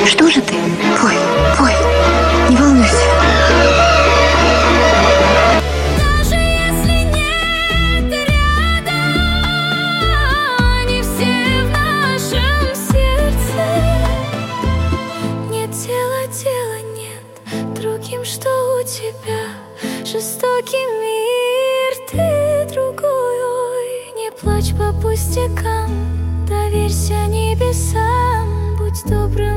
Что же ты? Пой, пой, не волнуйся. Даже если нет рядом, они все в нашем сердце. Нет дела нет другим, что у тебя. Жестокий мир, ты другой. Ой, не плачь по пустякам, доверься небесам, будь добрым.